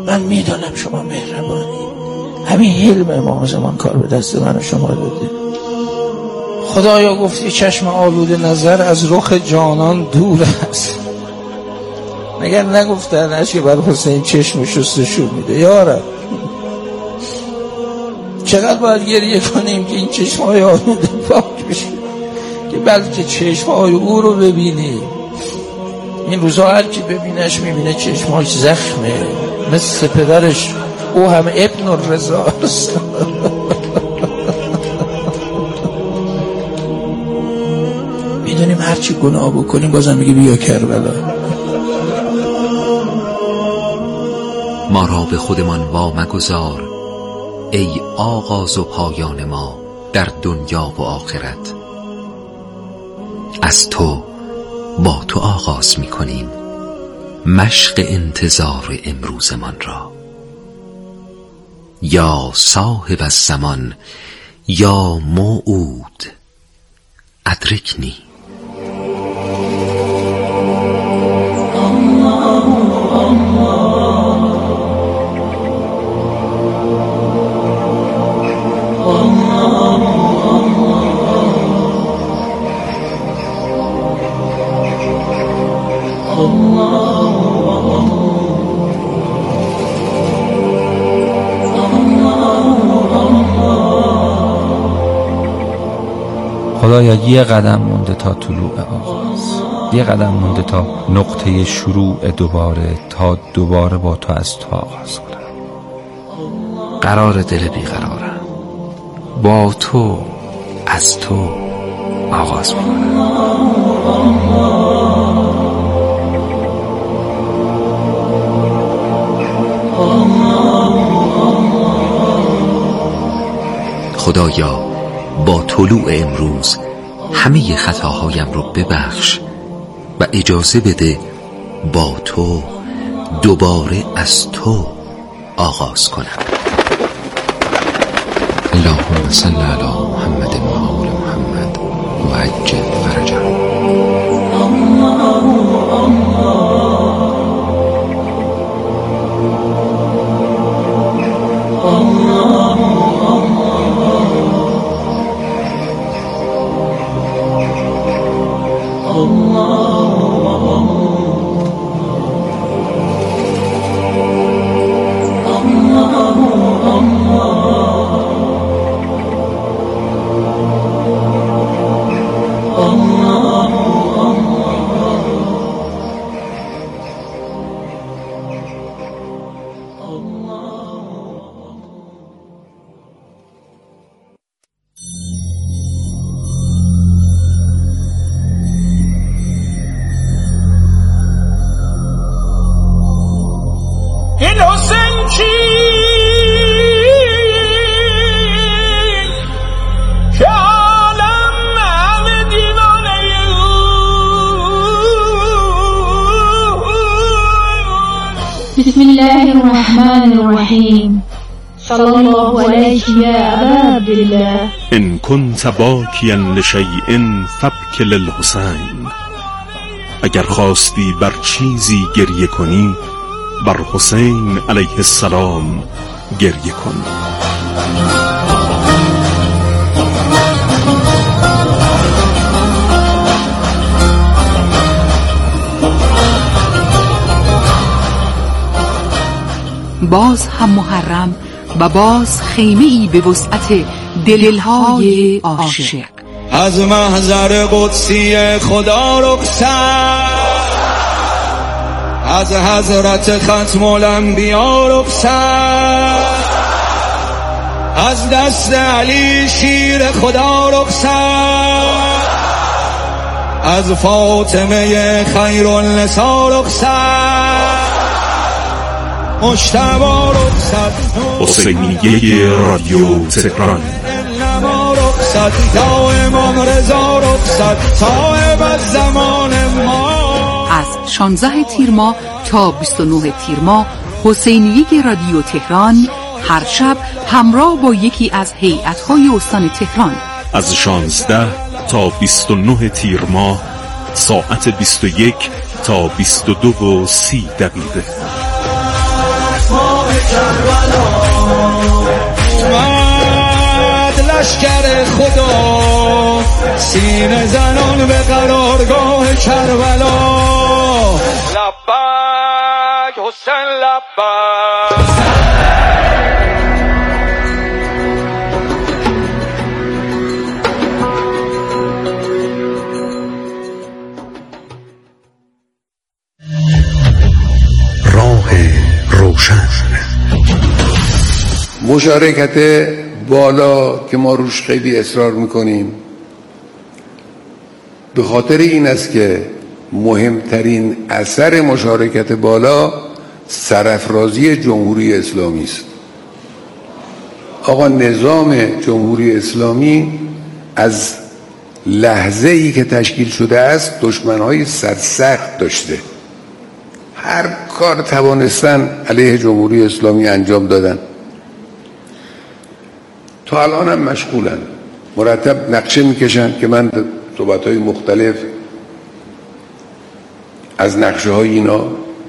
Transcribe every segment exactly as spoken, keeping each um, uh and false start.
من میدانم شما مهربانی، همین حلم امام زمان کار به دست من و شما داده. خدایا گفتی چشم آلوده نظر از رخ جانان دور است، مگر نگفتن اشک بر حسین چشم شستشو میده؟ یارب چقدر باید گریه کنیم که این چشمهای آلوده پاک بشه، که بلکه چشمهای او رو ببینیم. این روزا هر کی ببینش میبینه چشمهاش زخمه، مثل پدرش او هم ابن الرضا است. میدونیم هرچی گناه بکنیم بازم میگه بیا کربلا. ما را به خودمان وا مگذار ای آغاز و پایان ما در دنیا و آخرت. از تو با تو آغاز میکنیم مشق انتظار امروزمان را. یا صاحب الزمان یا موعود ادرکنی. خدایا یه قدم مونده تا طلوع آغاز، یه قدم مونده تا نقطه شروع دوباره، تا دوباره با تو از تو آغاز کنم. قرار دل بیقرارم، با تو از تو آغاز میکنم. خدایا با طلوع امروز همه خطاهایم رو ببخش و اجازه بده با تو دوباره از تو آغاز کنم. اللهم صل علی محمد و آل محمد و عجل فرجهم. بسم الله الرحمن الرحیم. صلی الله علیک یا ابا عبدالله. ان كنت باکیا لشیء فابک للحسین. اگر خواستی بر چیزی گریه کنی بر حسین علیه السلام گریه کن. باز هم محرم و باز خیمه ای به وسعت دلهای عاشق. از محضر قدسی خدا رخصت، از حضرت ختم الانبیا رخصت، از دست علی شیر خدا رخصت، از فاطمه خیر النساء رخصت، مجتبی رخصت، حسینیه رادیو تهران. یا امام رضا رخصت، صاحب الزمان ما. از شانزده تیر ماه تا بیست و نه تیر ماه حسینیه رادیو تهران هر شب همراه با یکی از هیئت‌های استان تهران از شانزده تا بیست و نه تیر ماه ساعت بیست و یک تا بیست و دو و سی دقیقه. ماه کربلا اومد لشکر خدا سینه زنان به قرارگاه کربلا لبک حسین لبک راه روشن. مشارکت بالا که ما روش خیلی اصرار میکنیم به خاطر این است که مهمترین اثر مشارکت بالا سرافرازی جمهوری اسلامی است. آقا نظام جمهوری اسلامی از لحظه ای که تشکیل شده است دشمنهای سرسخت داشته، هر کار توانستن علیه جمهوری اسلامی انجام دادن، تا الان هم مشغولن، مرتب نقشه میکشن که من صحبت‌های مختلف از نقشه های اینا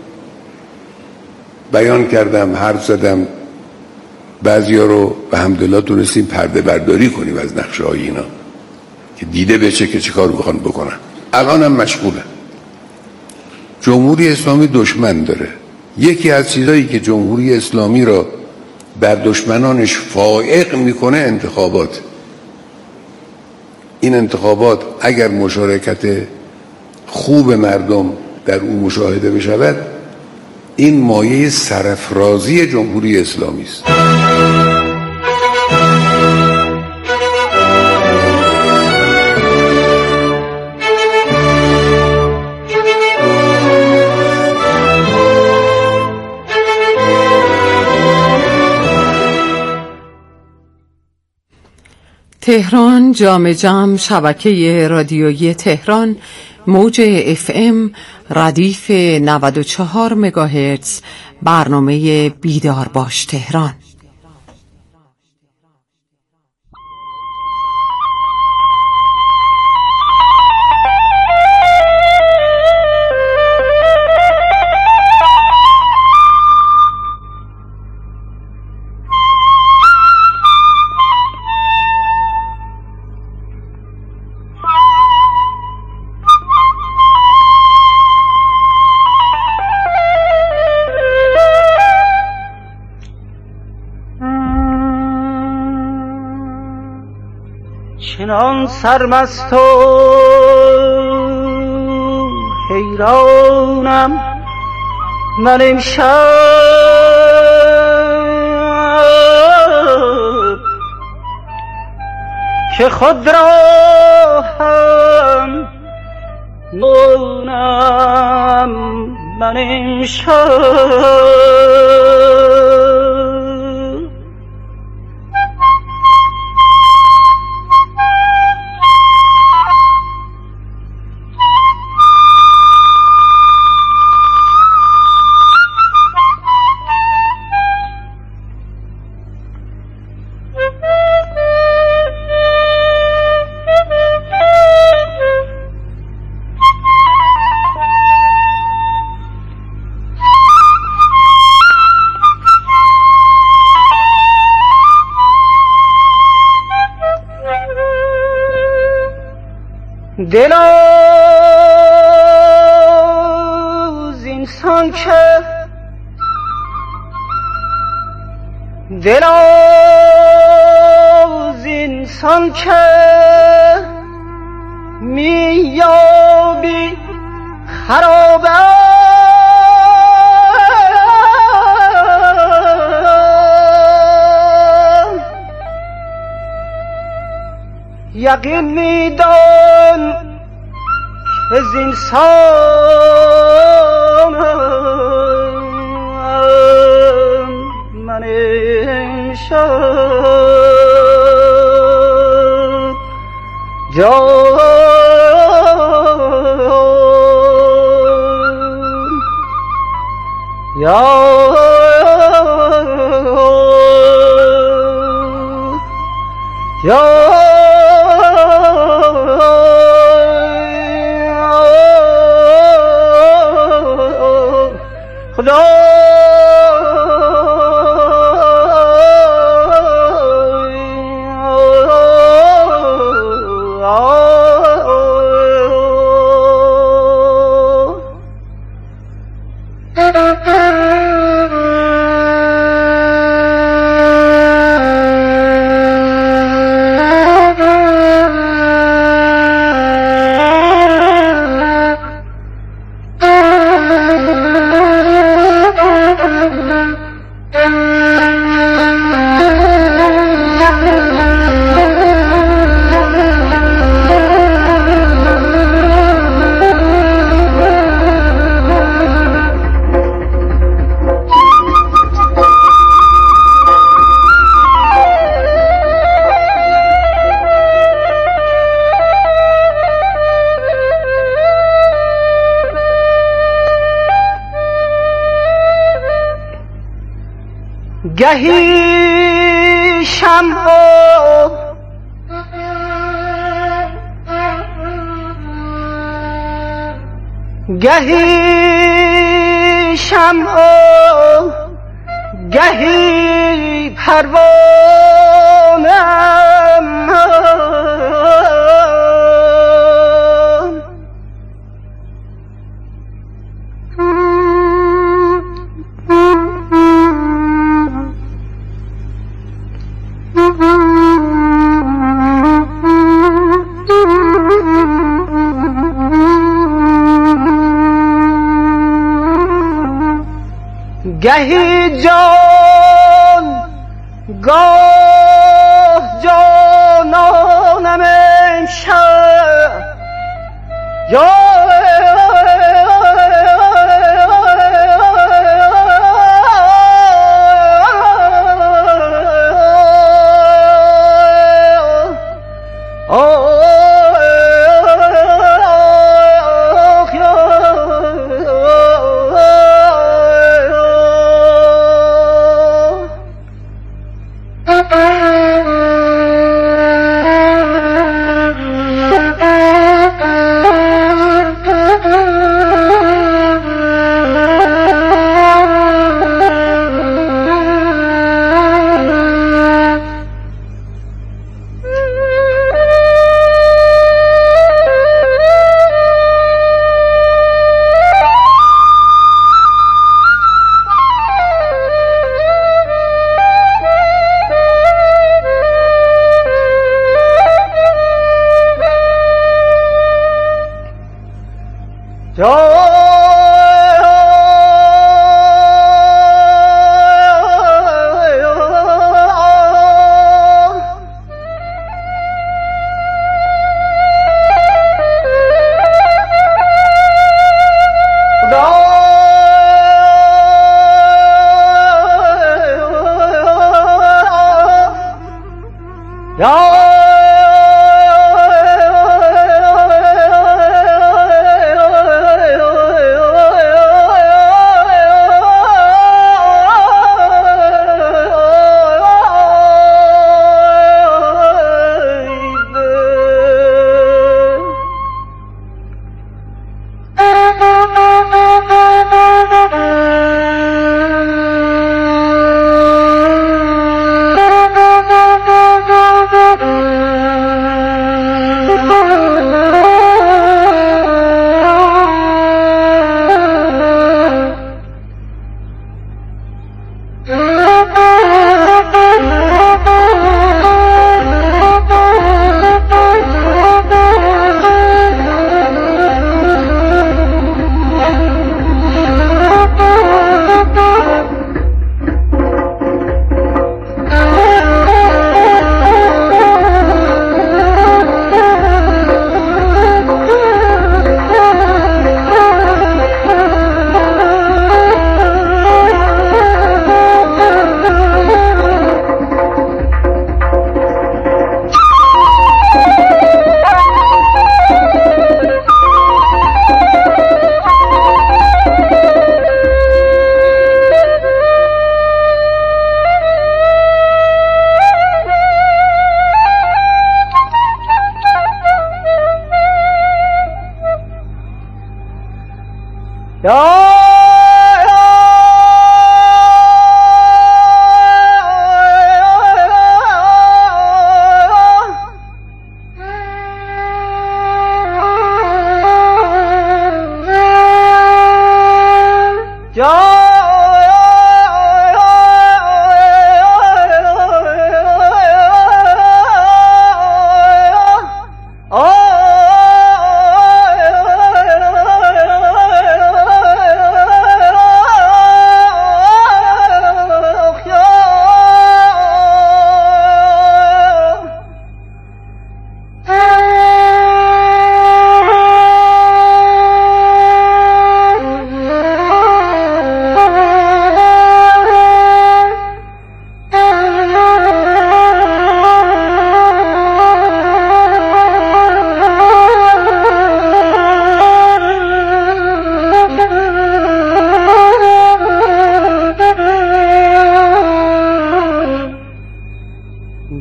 بیان کردم، حرف زدم، بعضیا رو به حمدالله تونستیم پرده برداری کنیم از نقشه های اینا که دیده بشه که چه کار میخوان بکنن. الان هم مشغولن. جمهوری اسلامی دشمن داره. یکی از چیزایی که جمهوری اسلامی را بر دشمنانش فائق میکنه انتخابات. این انتخابات اگر مشارکت خوب مردم در اون مشاهده بشود، این مایه سرافرازی جمهوری اسلامی است. تهران جام جم، شبکه رادیویی تهران، موج اف ام ردیف نود و چهار مگاهرتز، برنامه بیدار باش تهران. چنان سرمست و حیرانم من امشب که خود را هم نونم من امشب. دل از انسان که دل از انسان که میابی خراب یقین میدان که از انسان من امشب جان یا یا خدا گهی شمع گهی شمع گهی پروانم گهی جان گاه جانانم امشب یا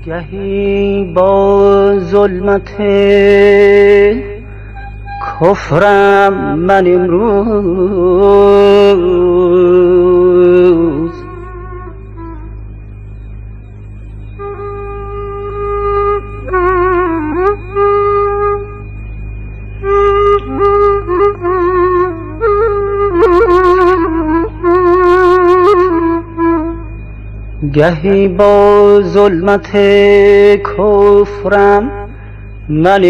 گهی با ظلمت کفرم من امروز، گهی با ظلمت کفرم من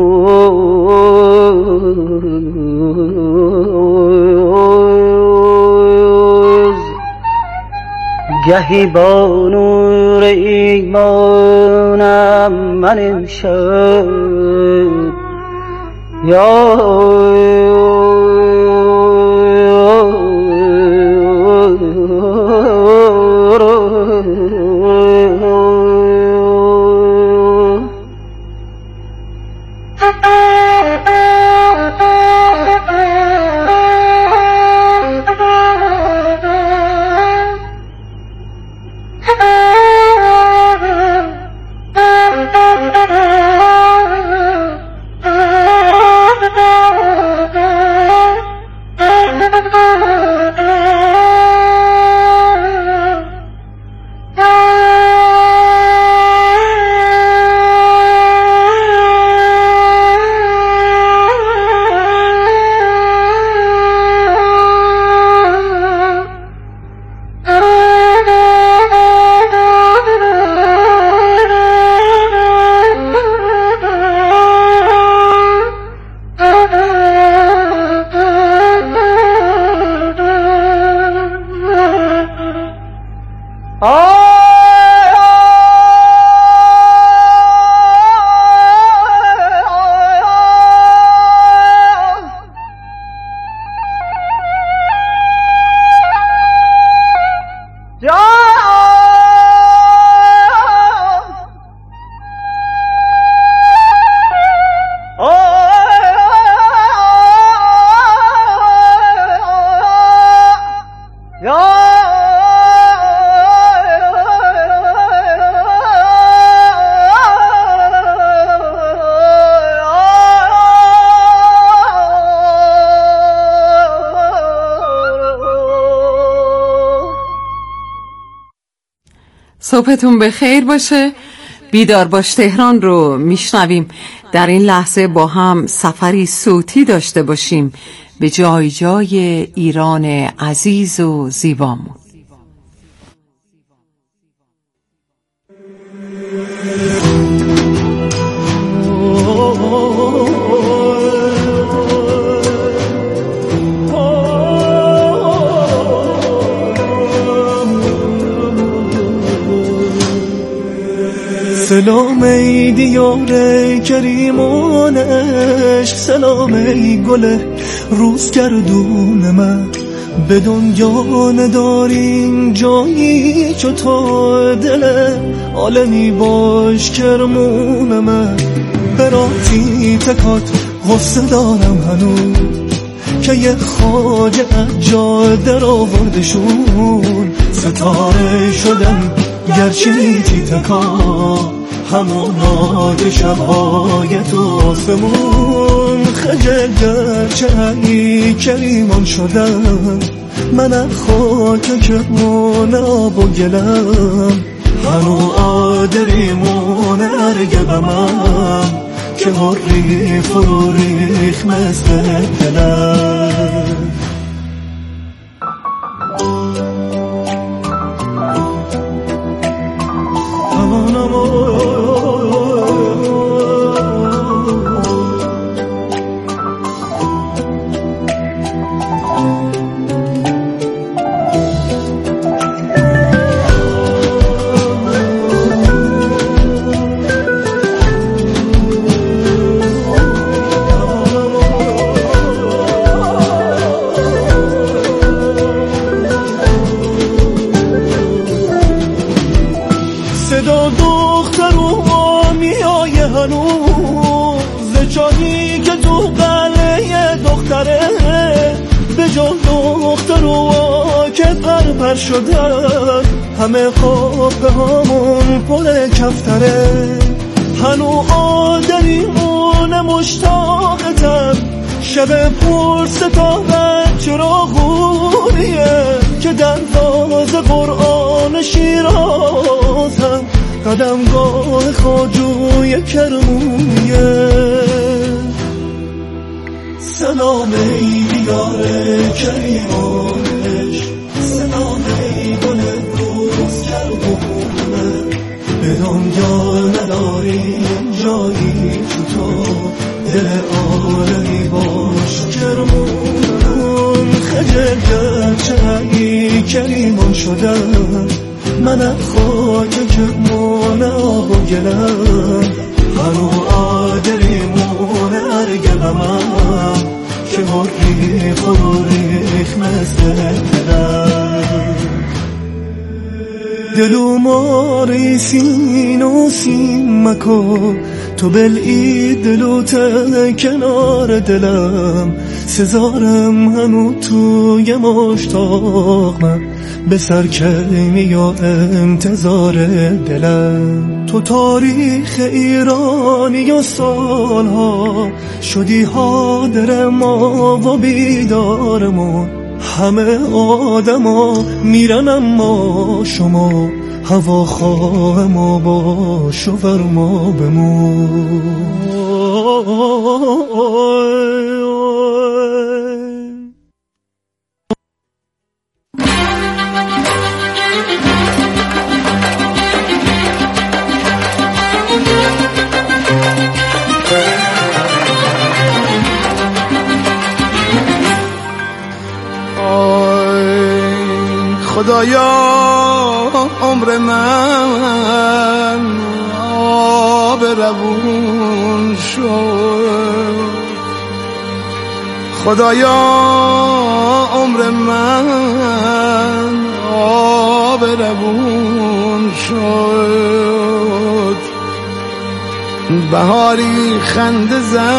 امروز، گهی با نور ایمانم من امشب. یا صبحتون بخیر باشه. بیدار باش تهران رو میشنویم. در این لحظه با هم سفری صوتی داشته باشیم به جای جای ایران عزیز و زیبامون. سلام ای دیار کریمان عشق، سلام ای گل روزگردون من. به دنیا نداریم جایی چو تو، دل عالمی باش کرمون من. براتی تکات غصه دارم هنوز که یه خواجه اجا در آوردشون. ستاره شدم گرچه تکا همون ناد شبهای تو آسمون. خجل گرچه ای کریمان شدم من خاک که مون آب و گلم. هنو آدریمون ارگبمم که هری فرو ریخ مثل دلم. صدا دختر و میای هنوز، جایی که تو قلعه دختره به جا دختر و که پر پر شدن، همه خواب به همون پل کفتره. هنو آدمیمون مشتاقتن، شب پر ستاره چراغونیه که دروازه قرآن شیرازم، قدمگاه خواجوی کرمونیه. سلام ای دیار کریمانش، سلام ای گل روز کربونه، به دنیا نداریم جایی تو تو، دل آرمی باش کرمون. خجل گرچه ای کریمان شدم، من خاک کرمون آب و گلم، هنو آدریمون ارگلمم که بریخ و ریخ مثل دلم. دلو ماری سین و سین مکو، تو بلعی دلو تا کنار دلم، سزارم هنو توی مشتاق من، به سرکمی و انتظار دلم. تو تاریخ ایرانی و سالها شدی حاضر ما و بیدارمون، همه آدما میرن اما شما هوا خواه ما باش و فرما بمون. خدایا عمر من آب روون شد، خدایا عمر من آب روون شد، بهاری خنده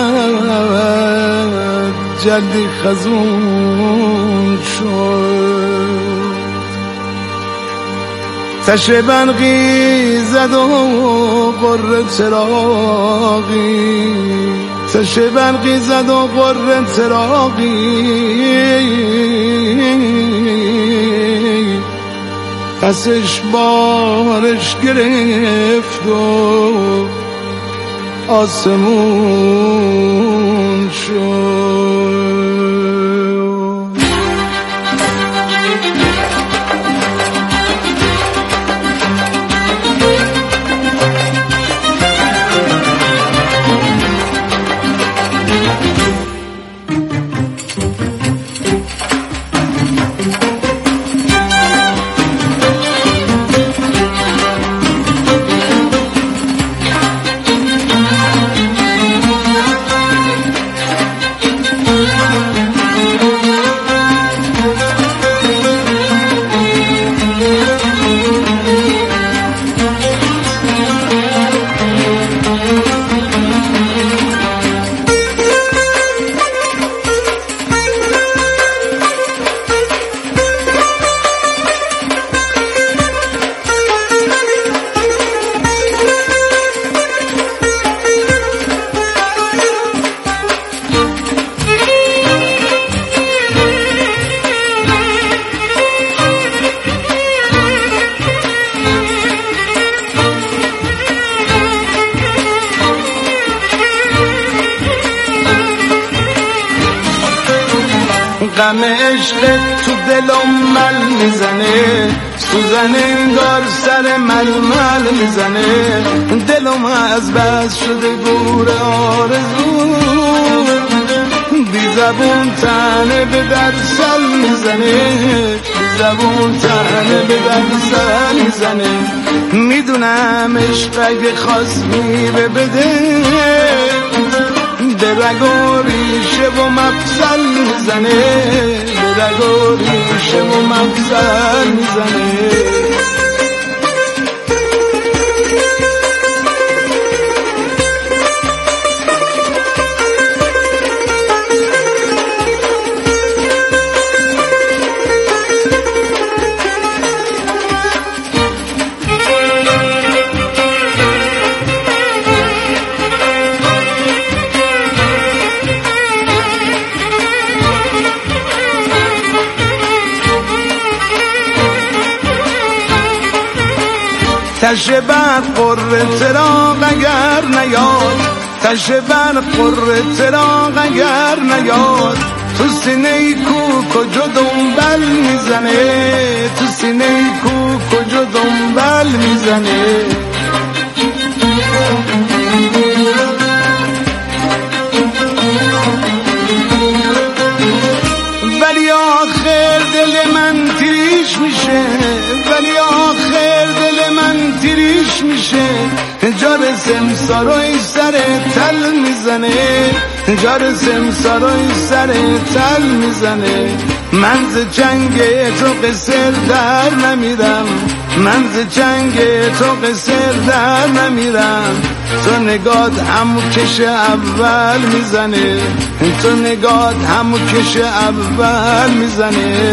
زد جلدی خزون شد، تشه برقی زد و قره چراغی، تشه برقی زد و قره چراغی، پسش بارش گرفت و آسمون شد. غم عشق تو دلم مل میزنه، سوزن انگار سر ململ میزنه، دلم از بس شده گور آرزو، بی زبون تنه به در سل میزنه، بی زبون تنه به در سل میزنه. میدونم عشق اگه خواست میره بده، به رگ و ریشه و مفصل میزنه، به رگ و ریشه و مفصل میزنه. تشه بر قره چراغ اگر نیاد، تشه بر قره چراغ اگر نیاد، تو سینه کو کجا دنبال میزنه، تو سینه کو کجا دنبال میزنه. ولی آخر دل من تیریش میشه، ولی آخر دل من تیریش میشه، جار سمساروی سر تل میزنه، جار سمساروی سر تل میزنه. من ز جنگ تو قصر در نمیرم، من ز جنگ تو قصر در نمیرم، تو نگات همو کش اول میزنه، تو نگات همو کش اول میزنه.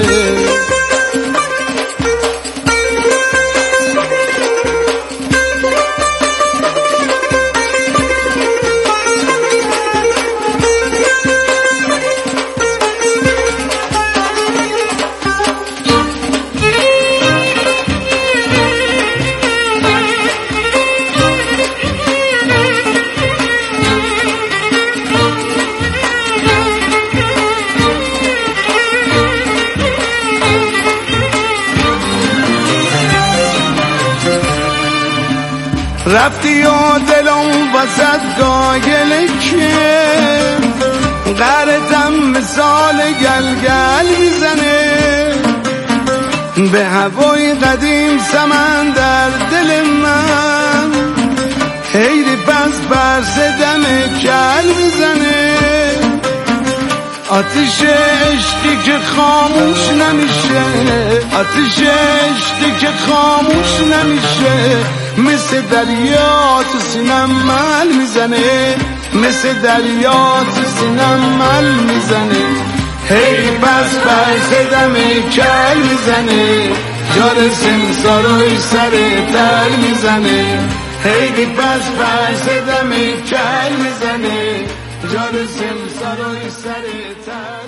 رفتی و دلم وسط گاگله که غرتم مثال گلگل میزنه، به هوای قدیم سمن در دل من، حیری پس برس دم کل میزنه. آتش عشقی که خاموش نمیشه، آتش عشقی که خاموش نمیشه، مثل دریا تو سینم مل میزنه، مثل دریا تو سینم مل میزنه. هی بس بر دم کل میزنه، جار سمساروی سر تل میزنه، هی بس بر دم کل میزنه، جار سمساروی سر تل